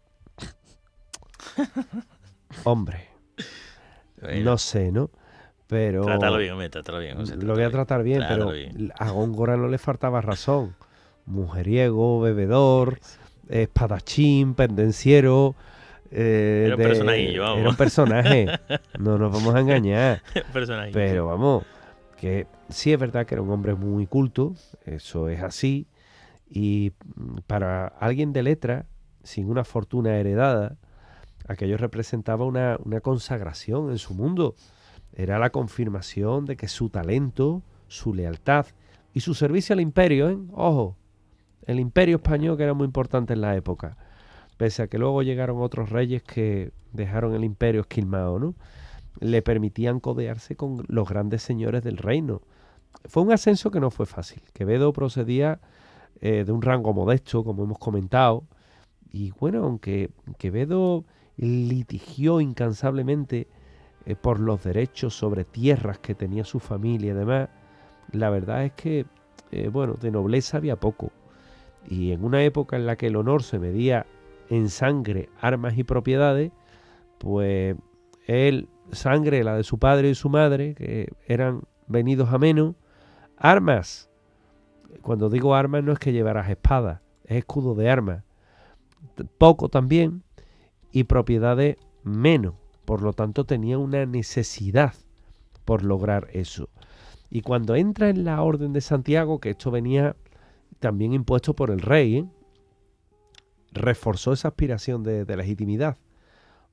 Hombre, bueno, no sé, ¿no? Pero trátalo bien, trátalo bien. Lo voy a tratar bien, pero a Góngora no le faltaba razón. Mujeriego, bebedor, espadachín, pendenciero. Era un personajillo, vamos. Era un personaje. No nos vamos a engañar. Pero vamos, que sí es verdad que era un hombre muy culto, eso es así. Y para alguien de letra, sin una fortuna heredada, aquello representaba una consagración en su mundo. Era la confirmación de que su talento, su lealtad y su servicio al imperio, ojo, el imperio español, que era muy importante en la época, pese a que luego llegaron otros reyes que dejaron el imperio esquilmado, ¿no? Le permitían codearse con los grandes señores del reino. Fue un ascenso que no fue fácil. Quevedo procedía de un rango modesto, como hemos comentado, y bueno, aunque Quevedo litigió incansablemente por los derechos sobre tierras que tenía su familia y demás, la verdad es que, de nobleza había poco. Y en una época en la que el honor se medía en sangre, armas y propiedades, pues él, sangre, la de su padre y su madre, que eran venidos a menos, armas. Cuando digo armas no es que llevaras espada, es escudo de armas. Poco también, y propiedades menos. Por lo tanto, tenía una necesidad por lograr eso. Y cuando entra en la Orden de Santiago, que esto venía también impuesto por el rey, reforzó esa aspiración de legitimidad.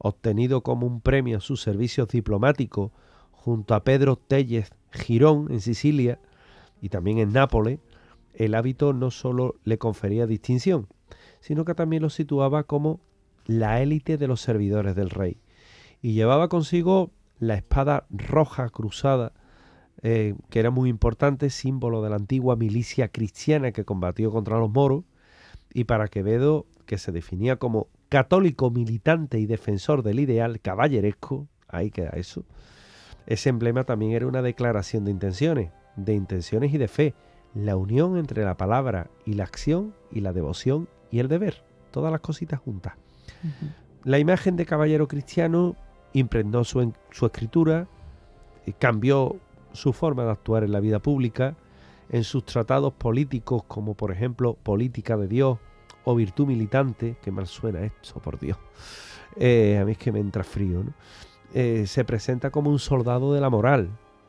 obtenido como un premio a sus servicios diplomáticos junto a Pedro Tellez Girón en Sicilia y también en Nápoles, el hábito no solo le confería distinción, sino que también lo situaba como la élite de los servidores del rey. Y llevaba consigo la espada roja cruzada, que era muy importante, símbolo de la antigua milicia cristiana que combatió contra los moros, y para Quevedo, que se definía como católico militante y defensor del ideal caballeresco, ahí queda eso, ese emblema también era una declaración de intenciones y de fe, la unión entre la palabra y la acción y la devoción y el deber, todas las cositas juntas. Uh-huh. La imagen de caballero cristiano impregnó su escritura, cambió su forma de actuar en la vida pública, en sus tratados políticos como por ejemplo Política de Dios o Virtud Militante, que mal suena esto, por Dios, a mí es que me entra frío, ¿no? Se presenta como un soldado de la moral,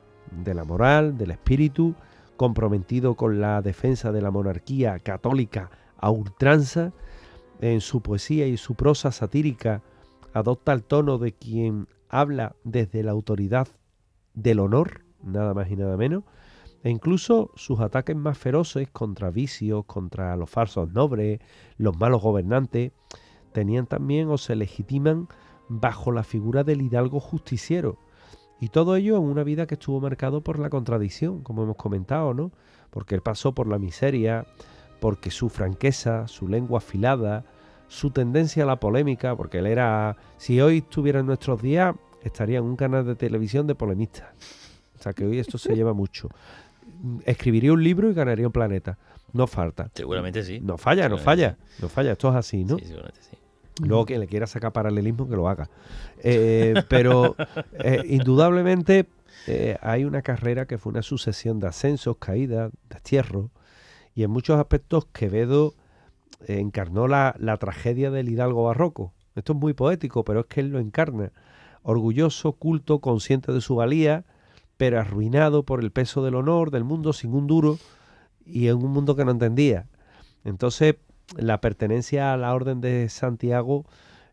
del espíritu, comprometido con la defensa de la monarquía católica a ultranza. En su poesía y su prosa satírica adopta el tono de quien habla desde la autoridad del honor, nada más y nada menos, e incluso sus ataques más feroces contra vicios, contra los falsos nobles, los malos gobernantes, tenían también o se legitiman bajo la figura del hidalgo justiciero. Y todo ello en una vida que estuvo marcado por la contradicción, como hemos comentado, ¿no? Porque él pasó por la miseria, porque su franqueza, su lengua afilada, su tendencia a la polémica, porque él era, si hoy estuviera en nuestros días, estaría en un canal de televisión de polemistas. O sea que hoy esto se lleva mucho. Escribiría un libro y ganaría un planeta. No falta. Seguramente sí. No falla. Esto es así, ¿no? Sí, seguramente sí. Luego quien le quiera sacar paralelismo que lo haga. Pero indudablemente hay una carrera que fue una sucesión de ascensos, caídas, destierros, y en muchos aspectos Quevedo encarnó la tragedia del hidalgo barroco. Esto es muy poético, pero es que él lo encarna. Orgulloso, culto, consciente de su valía, pero arruinado por el peso del honor, del mundo sin un duro, y en un mundo que no entendía. Entonces, la pertenencia a la Orden de Santiago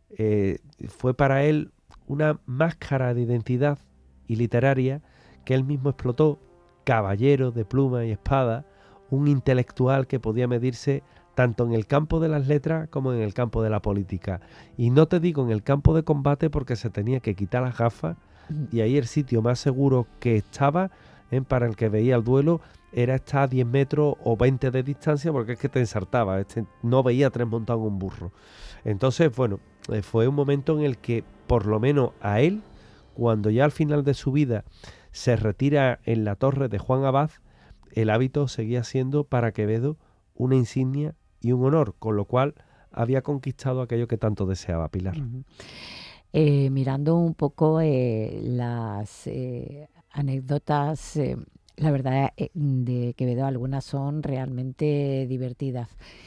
fue para él una máscara de identidad y literaria que él mismo explotó, caballero de pluma y espada, un intelectual que podía medirse tanto en el campo de las letras como en el campo de la política. Y no te digo en el campo de combate porque se tenía que quitar las gafas, y ahí el sitio más seguro que estaba para el que veía el duelo era estar a 10 metros o 20 de distancia, porque es que te ensartaba, no veía tres montados en un burro. Entonces, bueno, fue un momento en el que, por lo menos a él, cuando ya al final de su vida se retira en la torre de Juan Abad, el hábito seguía siendo para Quevedo una insignia y un honor, con lo cual había conquistado aquello que tanto deseaba, Pilar. Uh-huh. Mirando un poco las anécdotas, la verdad de Quevedo, algunas son realmente divertidas,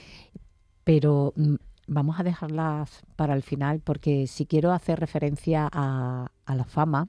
pero vamos a dejarlas para el final, porque si quiero hacer referencia a la fama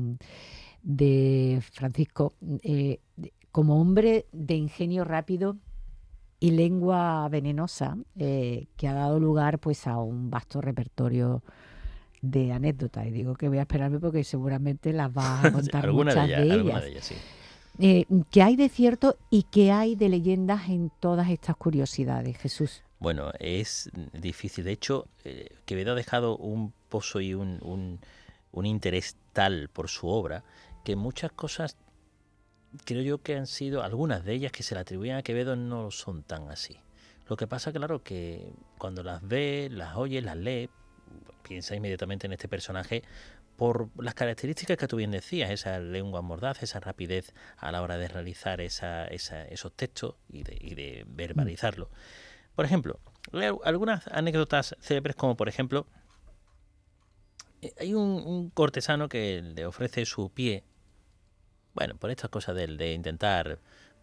de Francisco como hombre de ingenio rápido y lengua venenosa, que ha dado lugar pues a un vasto repertorio de anécdotas. Y digo que voy a esperarme porque seguramente las vas a contar muchas de ellas. Sí. ¿Qué hay de cierto y qué hay de leyendas en todas estas curiosidades, Jesús? Bueno, es difícil. De hecho, Quevedo ha dejado un pozo y un interés tal por su obra que muchas cosas, creo yo que han sido, algunas de ellas que se le atribuyen a Quevedo no son tan así. Lo que pasa, claro, que cuando las ves, las oyes, las lees, piensa inmediatamente en este personaje por las características que tú bien decías, esa lengua mordaz, esa rapidez a la hora de realizar esos textos y de verbalizarlo. Por ejemplo, algunas anécdotas célebres, como por ejemplo, hay un cortesano que le ofrece su pie, bueno, por estas cosas de intentar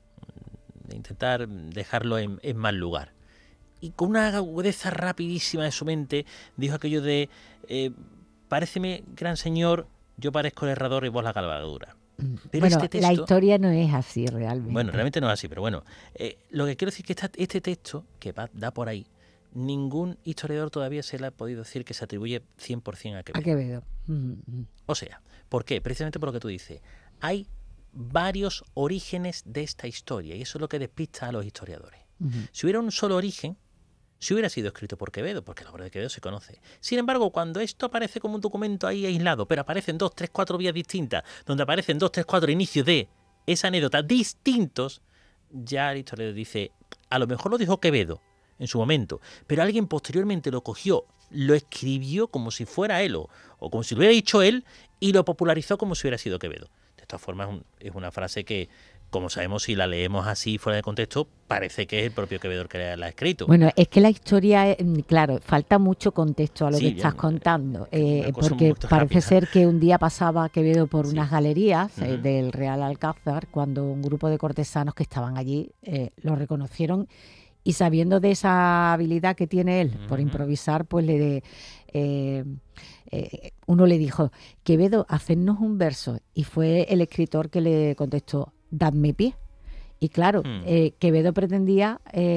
dejarlo en mal lugar. Y con una agudeza rapidísima de su mente dijo aquello de paréceme, gran señor, yo parezco el herrador y vos la cabalgadura. Pero bueno, este texto, la historia no es así realmente. Bueno, realmente no es así, pero bueno, lo que quiero decir es que este texto que da por ahí ningún historiador todavía se le ha podido decir que se atribuye 100% a Quevedo. A Quevedo. O sea, ¿por qué? Precisamente por lo que tú dices. Hay varios orígenes de esta historia y eso es lo que despista a los historiadores. Si hubiera un solo origen, si hubiera sido escrito por Quevedo, porque la obra de Quevedo se conoce. Sin embargo, cuando esto aparece como un documento ahí aislado, pero aparecen 2, 3, 4 vías distintas, donde aparecen 2, 3, 4 inicios de esa anécdota distintos, ya el historiador dice, a lo mejor lo dijo Quevedo en su momento, pero alguien posteriormente lo cogió, lo escribió como si fuera él o como si lo hubiera dicho él y lo popularizó como si hubiera sido Quevedo. De todas formas, es una frase que, como sabemos, si la leemos así fuera de contexto, parece que es el propio Quevedo el que la ha escrito. Bueno, es que la historia, claro, falta mucho contexto a lo Sí, que estás contando, una cosa porque muy parece rápida. ser que un día pasaba Quevedo por unas galerías Ujú. del Real Alcázar, cuando un grupo de cortesanos que estaban allí lo reconocieron y sabiendo de esa habilidad que tiene él por Ujú. improvisar, pues uno le dijo, Quevedo, hacednos un verso, y fue el escritor que le contestó, dadme pie. Y claro, Quevedo pretendía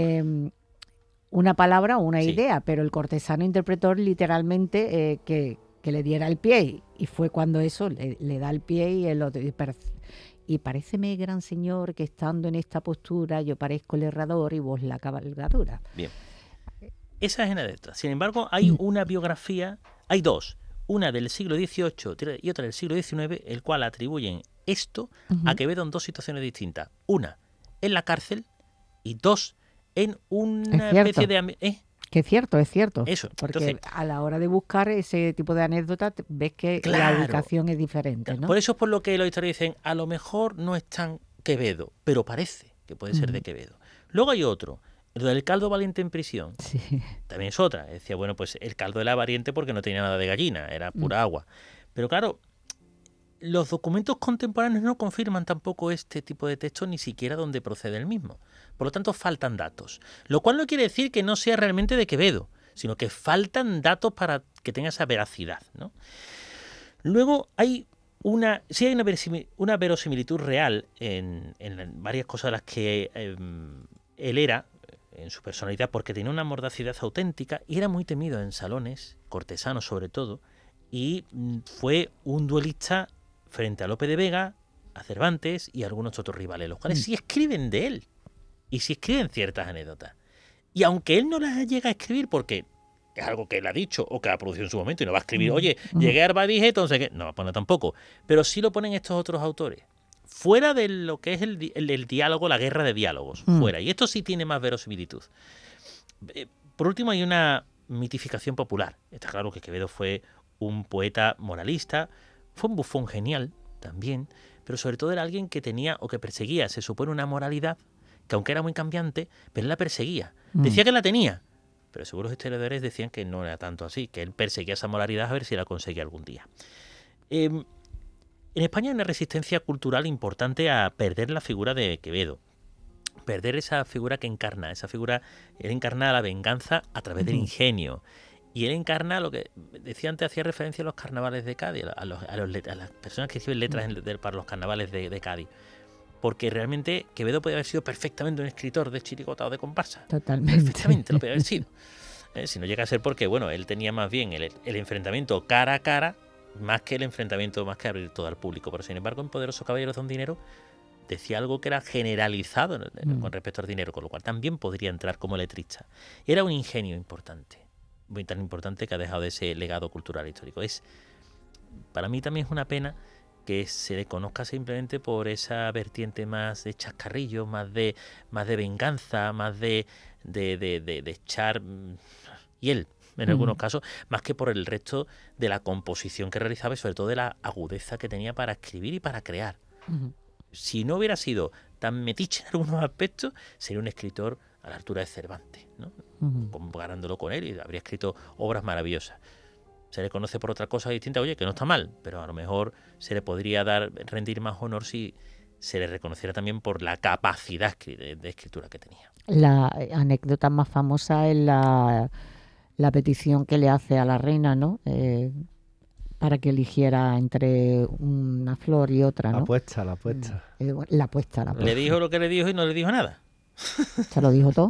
una palabra o una Sí. idea, pero el cortesano interpretó literalmente que le diera el pie, y fue cuando eso le da el pie y el otro. Y paréceme, gran señor, que estando en esta postura yo parezco el herrador y vos la cabalgadura. Bien. Esa es una de estas. Sin embargo, hay una biografía, hay dos, una del siglo XVIII y otra del siglo XIX, el cual atribuyen esto a Quevedo en dos situaciones distintas. Una, en la cárcel, y dos, en una Es cierto. especie de... Que es cierto. Eso. Porque Entonces, a la hora de buscar ese tipo de anécdotas, ves que Claro. la ubicación es diferente, ¿no? por eso es por lo que los historiadores dicen, a lo mejor no es tan Quevedo, pero parece que puede ser de Quevedo. Luego hay otro, lo del caldo valiente en prisión. Sí. También es otra. Decía, bueno, pues el caldo era valiente porque no tenía nada de gallina, era pura agua. Pero claro, los documentos contemporáneos no confirman tampoco este tipo de texto, ni siquiera donde procede el mismo. Por lo tanto, faltan datos. Lo cual no quiere decir que no sea realmente de Quevedo, sino que faltan datos para que tenga esa veracidad, ¿no? Luego hay una verosimilitud real en varias cosas de las que él era, en su personalidad, porque tenía una mordacidad auténtica y era muy temido en salones, cortesanos sobre todo, y fue un duelista frente a Lope de Vega, a Cervantes y a algunos otros rivales, los cuales sí escriben de él y sí escriben ciertas anécdotas. Y aunque él no las llega a escribir porque es algo que él ha dicho o que ha producido en su momento y no va a escribir, oye, llegué a Arbadije, entonces, ¿qué? No va a poner tampoco. Pero sí lo ponen estos otros autores. Fuera de lo que es el diálogo, la guerra de diálogos, fuera. Y esto sí tiene más verosimilitud. Por último, hay una mitificación popular. Está claro que Quevedo fue un poeta moralista, fue un bufón genial también, pero sobre todo era alguien que tenía o que perseguía, se supone, una moralidad que aunque era muy cambiante, pero él la perseguía. Decía que la tenía, pero según los historiadores decían que no era tanto así, que él perseguía esa moralidad a ver si la conseguía algún día. En España hay una resistencia cultural importante a perder la figura de Quevedo, perder esa figura que encarna, esa figura, él encarna la venganza a través del ingenio. Y él encarna lo que decía antes, hacía referencia a los carnavales de Cádiz, a las personas que escriben letras para los carnavales de Cádiz. Porque realmente Quevedo podía haber sido perfectamente un escritor de chirigota o de comparsa. Totalmente. Perfectamente lo podía haber sido. Si no llega a ser porque, bueno, él tenía más bien el enfrentamiento cara a cara, más que el enfrentamiento, más que abrir todo al público. Pero sin embargo, en Poderoso Caballero de un Dinero decía algo que era generalizado con respecto al dinero, con lo cual también podría entrar como letrista. Era un ingenio importante, muy tan importante que ha dejado de ese legado cultural histórico. Para mí también es una pena que se le conozca simplemente por esa vertiente más de chascarrillo, más de venganza, más de echar hiel en algunos casos, más que por el resto de la composición que realizaba y sobre todo de la agudeza que tenía para escribir y para crear. Si no hubiera sido tan metiche en algunos aspectos, sería un escritor a la altura de Cervantes, ¿no? Comparándolo con él, y habría escrito obras maravillosas. Se le conoce por otra cosa distinta, oye, que no está mal, pero a lo mejor se le podría rendir más honor si se le reconociera también por la capacidad de escritura que tenía. La anécdota más famosa es la petición que le hace a la reina, ¿no? Para que eligiera entre una flor y otra, ¿no? La apuesta. La apuesta. Le dijo lo que le dijo y no le dijo nada. Se lo dijo todo.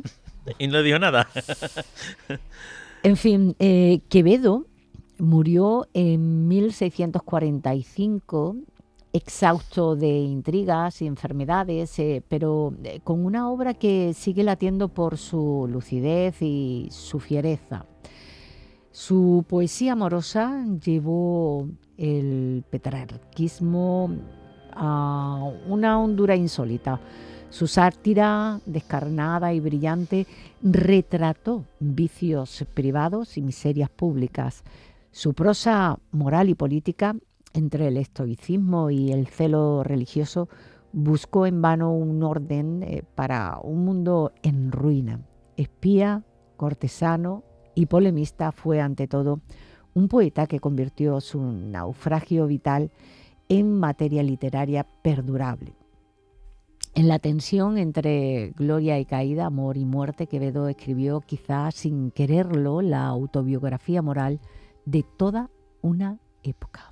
Y no dijo nada. En fin, Quevedo murió en 1645, exhausto de intrigas y enfermedades, pero con una obra que sigue latiendo por su lucidez y su fiereza. Su poesía amorosa llevó el petrarquismo a una hondura insólita. Su sátira, descarnada y brillante, retrató vicios privados y miserias públicas. Su prosa moral y política, entre el estoicismo y el celo religioso, buscó en vano un orden para un mundo en ruina. Espía, cortesano y polemista, fue ante todo un poeta que convirtió su naufragio vital en materia literaria perdurable. En la tensión entre gloria y caída, amor y muerte, Quevedo escribió, quizá sin quererlo, la autobiografía moral de toda una época.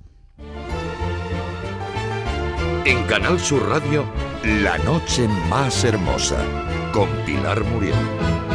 En Canal Sur Radio, La noche más hermosa, con Pilar Muriel.